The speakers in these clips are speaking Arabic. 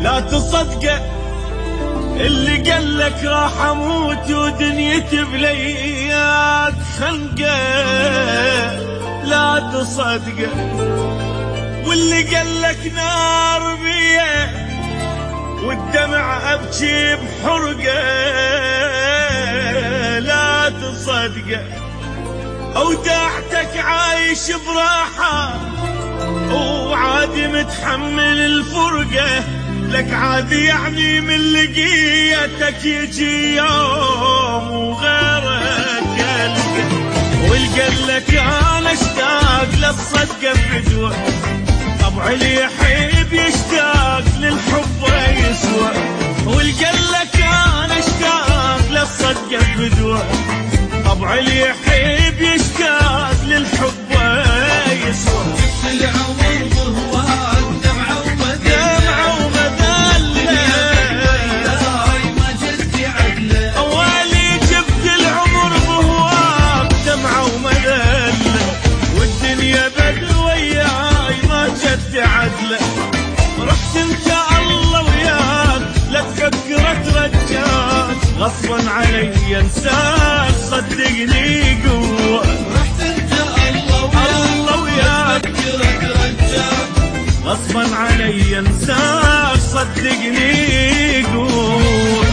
لا تصدقه اللي قالك راح اموت ودنيتي بليات خنقه، لا تصدقه. واللي قالك نار بيه والدمع ابكي بحرقه، لا تصدقه. اودعتك عايش براحه وعادي متحمل الفرقه، لك عادي يعني من لقيتك يجي يوم وغيرك يلقى. والقلك انا اشتاق للصدقه فدوه، طبع اللي يحب يشتاق للحب يسوى. والقلك انا اشتاق للصدقه فدوه، طبع اللي يحب يشتاق للحب يسوى. جبت العمر بهواك دمعه ومذله، ما جدي عدله. اولي جبت العمر بهواك دمعه ومذله، والدنيا بدل وياي ما جدي عدله. رحت انت الله وياك لا تفكر اترجاك، غصبا علي انساك صدقني قوه. رحت انت الله وياك فكرك رجاك، غصبا علي انساك صدقني قوه.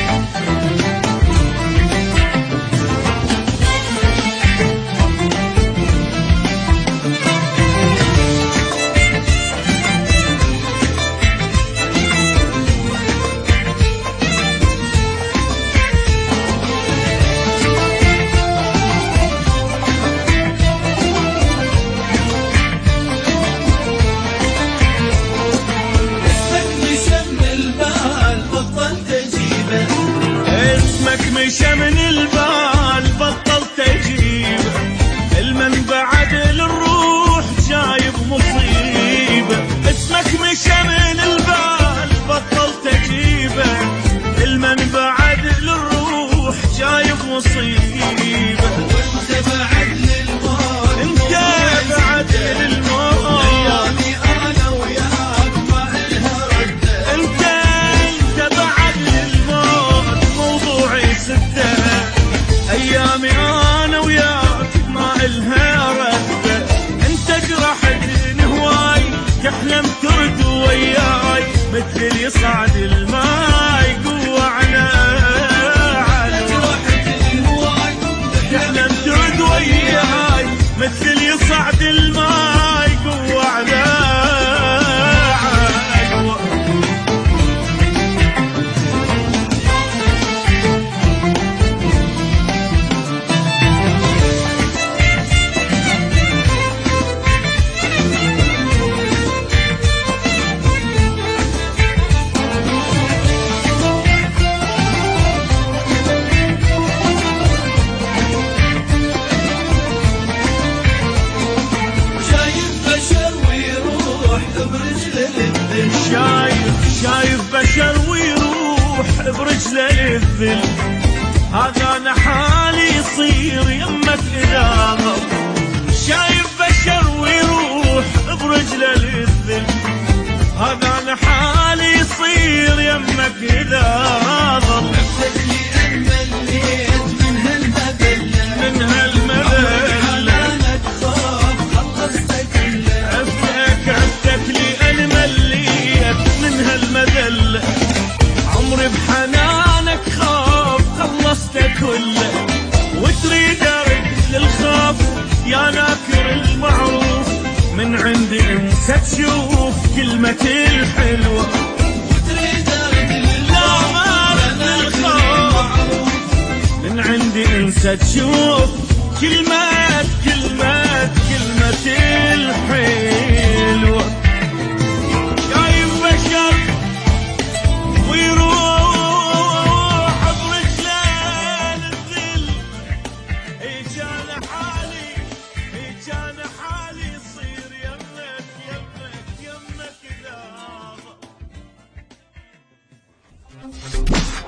مشى من البال بطلت اجيبه، المن بعد للروح جايب مصيبه. اسمك مشى من البال بطلت اجيبه، المن بعد للروح جايب مصيبه. وانت بعد للموت، انت بعد للموت، ايامي انا وياك ما الها رده. انت بعد للموت موضوعي سته، ايامي انا وياك ما الها رده. انت جرحتني هواي تحلم ترد وياي، مثل يصعد الماي قوه على جرحتني هواي تحلم ترد وياي، مثل يصعد الماي قوه على شايف بشر ويروح برجله للذل. هذا انا حالي يصير يمك اذا غب، شايف بشر ويروح برجله للذل. هذا انا حالي يصير يمك اذا غب. نفسك مليت من هالمذله، من هالمذله حنانك خاف خلصتك كله. عفتك لي انا مليت من هالمذله، عمري بحنانك خاف خلصتك كله. وتريد ارد للخاف يا ناكر المعروف، من عندي انسى تشوف كلمتي الحلوه. وتريد ارد للخاف، من عندي انسى تشوف كلمتي الحلوه. جايب بشر ويروح برجله للذل، اجانا